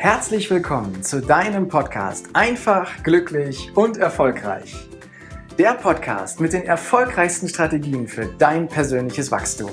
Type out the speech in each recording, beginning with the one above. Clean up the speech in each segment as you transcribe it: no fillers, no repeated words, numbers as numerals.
Herzlich willkommen zu deinem Podcast Einfach, glücklich und erfolgreich. Der Podcast mit den erfolgreichsten Strategien für dein persönliches Wachstum.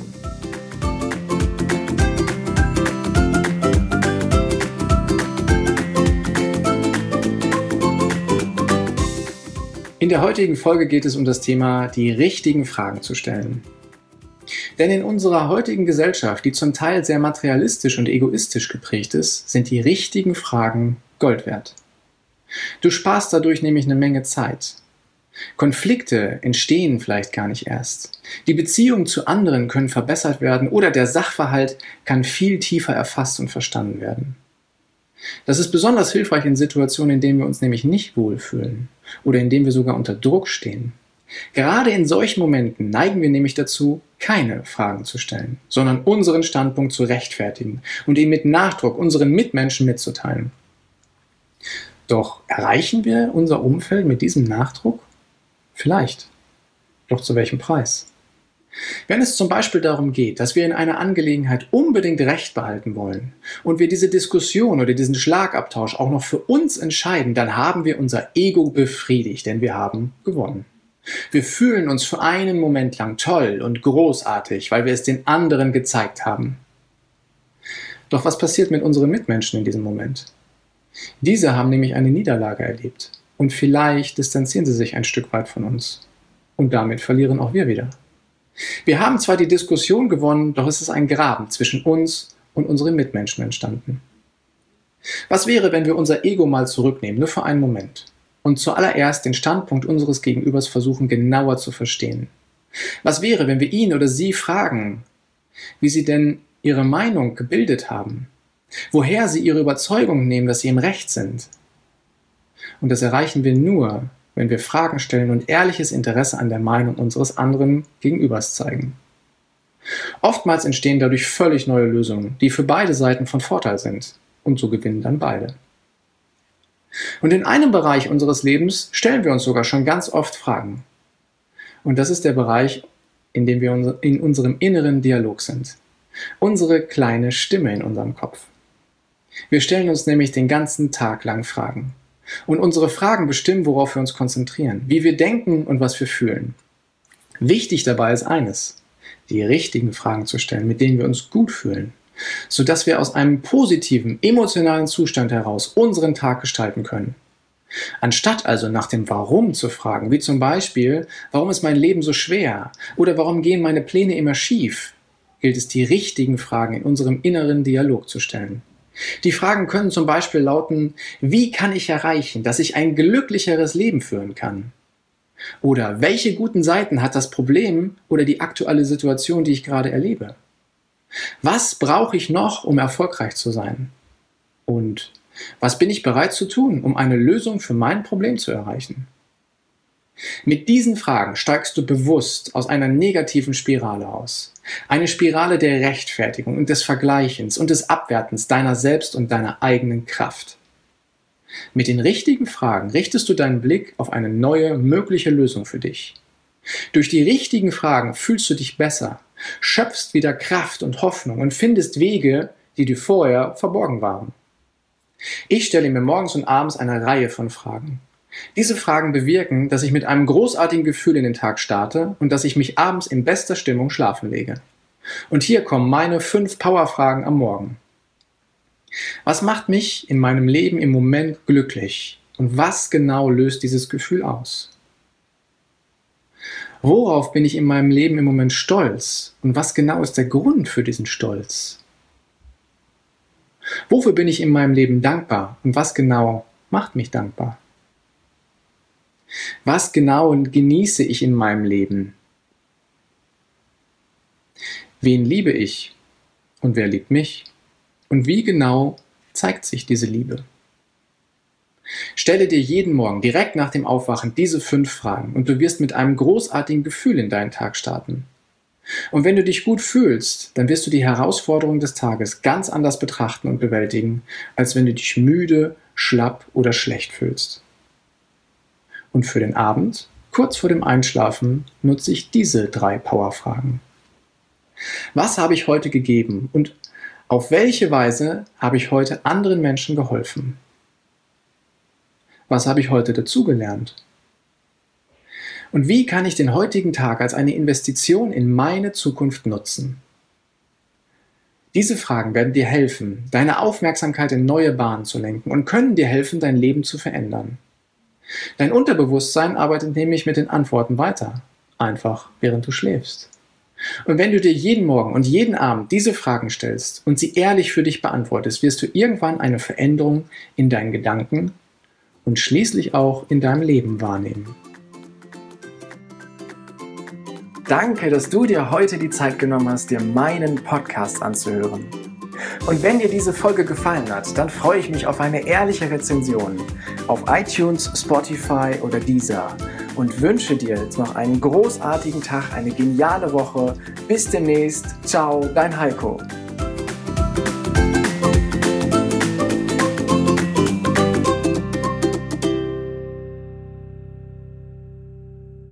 In der heutigen Folge geht es um das Thema, die richtigen Fragen zu stellen. Denn in unserer heutigen Gesellschaft, die zum Teil sehr materialistisch und egoistisch geprägt ist, sind die richtigen Fragen Gold wert. Du sparst dadurch nämlich eine Menge Zeit. Konflikte entstehen vielleicht gar nicht erst. Die Beziehungen zu anderen können verbessert werden oder der Sachverhalt kann viel tiefer erfasst und verstanden werden. Das ist besonders hilfreich in Situationen, in denen wir uns nämlich nicht wohlfühlen oder in denen wir sogar unter Druck stehen. Gerade in solchen Momenten neigen wir nämlich dazu, keine Fragen zu stellen, sondern unseren Standpunkt zu rechtfertigen und ihn mit Nachdruck unseren Mitmenschen mitzuteilen. Doch erreichen wir unser Umfeld mit diesem Nachdruck? Vielleicht. Doch zu welchem Preis? Wenn es zum Beispiel darum geht, dass wir in einer Angelegenheit unbedingt Recht behalten wollen und wir diese Diskussion oder diesen Schlagabtausch auch noch für uns entscheiden, dann haben wir unser Ego befriedigt, denn wir haben gewonnen. Wir fühlen uns für einen Moment lang toll und großartig, weil wir es den anderen gezeigt haben. Doch was passiert mit unseren Mitmenschen in diesem Moment? Diese haben nämlich eine Niederlage erlebt und vielleicht distanzieren sie sich ein Stück weit von uns. Und damit verlieren auch wir wieder. Wir haben zwar die Diskussion gewonnen, doch es ist ein Graben zwischen uns und unseren Mitmenschen entstanden. Was wäre, wenn wir unser Ego mal zurücknehmen, nur für einen Moment? Und zuallererst den Standpunkt unseres Gegenübers versuchen genauer zu verstehen. Was wäre, wenn wir ihn oder sie fragen, wie sie denn ihre Meinung gebildet haben, woher sie ihre Überzeugung nehmen, dass sie im Recht sind? Und das erreichen wir nur, wenn wir Fragen stellen und ehrliches Interesse an der Meinung unseres anderen Gegenübers zeigen. Oftmals entstehen dadurch völlig neue Lösungen, die für beide Seiten von Vorteil sind. Und so gewinnen dann beide. Und in einem Bereich unseres Lebens stellen wir uns sogar schon ganz oft Fragen. Und das ist der Bereich, in dem wir in unserem inneren Dialog sind. Unsere kleine Stimme in unserem Kopf. Wir stellen uns nämlich den ganzen Tag lang Fragen. Und unsere Fragen bestimmen, worauf wir uns konzentrieren, wie wir denken und was wir fühlen. Wichtig dabei ist eines, die richtigen Fragen zu stellen, mit denen wir uns gut fühlen, sodass wir aus einem positiven, emotionalen Zustand heraus unseren Tag gestalten können. Anstatt also nach dem Warum zu fragen, wie zum Beispiel, warum ist mein Leben so schwer oder warum gehen meine Pläne immer schief, gilt es, die richtigen Fragen in unserem inneren Dialog zu stellen. Die Fragen können zum Beispiel lauten, wie kann ich erreichen, dass ich ein glücklicheres Leben führen kann? Oder welche guten Seiten hat das Problem oder die aktuelle Situation, die ich gerade erlebe? Was brauche ich noch, um erfolgreich zu sein? Und was bin ich bereit zu tun, um eine Lösung für mein Problem zu erreichen? Mit diesen Fragen steigst du bewusst aus einer negativen Spirale aus. Eine Spirale der Rechtfertigung und des Vergleichens und des Abwertens deiner selbst und deiner eigenen Kraft. Mit den richtigen Fragen richtest du deinen Blick auf eine neue, mögliche Lösung für dich. Durch die richtigen Fragen fühlst du dich besser, schöpfst wieder Kraft und Hoffnung und findest Wege, die dir vorher verborgen waren. Ich stelle mir morgens und abends eine Reihe von Fragen. Diese Fragen bewirken, dass ich mit einem großartigen Gefühl in den Tag starte und dass ich mich abends in bester Stimmung schlafen lege. Und hier kommen meine 5 Powerfragen am Morgen. Was macht mich in meinem Leben im Moment glücklich? Und was genau löst dieses Gefühl aus? Worauf bin ich in meinem Leben im Moment stolz? Und was genau ist der Grund für diesen Stolz? Wofür bin ich in meinem Leben dankbar? Und was genau macht mich dankbar? Was genau genieße ich in meinem Leben? Wen liebe ich? Und wer liebt mich? Und wie genau zeigt sich diese Liebe? Stelle dir jeden Morgen direkt nach dem Aufwachen diese 5 Fragen und du wirst mit einem großartigen Gefühl in deinen Tag starten. Und wenn du dich gut fühlst, dann wirst du die Herausforderungen des Tages ganz anders betrachten und bewältigen, als wenn du dich müde, schlapp oder schlecht fühlst. Und für den Abend, kurz vor dem Einschlafen, nutze ich diese 3 Powerfragen. Was habe ich heute gegeben und Auf welche Weise habe ich heute anderen Menschen geholfen? Was habe ich heute dazugelernt? Und wie kann ich den heutigen Tag als eine Investition in meine Zukunft nutzen? Diese Fragen werden dir helfen, deine Aufmerksamkeit in neue Bahnen zu lenken und können dir helfen, dein Leben zu verändern. Dein Unterbewusstsein arbeitet nämlich mit den Antworten weiter, einfach während du schläfst. Und wenn du dir jeden Morgen und jeden Abend diese Fragen stellst und sie ehrlich für dich beantwortest, wirst du irgendwann eine Veränderung in deinen Gedanken und schließlich auch in deinem Leben wahrnehmen. Danke, dass du dir heute die Zeit genommen hast, dir meinen Podcast anzuhören. Und wenn dir diese Folge gefallen hat, dann freue ich mich auf eine ehrliche Rezension auf iTunes, Spotify oder Deezer und wünsche dir jetzt noch einen großartigen Tag, eine geniale Woche. Bis demnächst. Ciao, dein Heiko.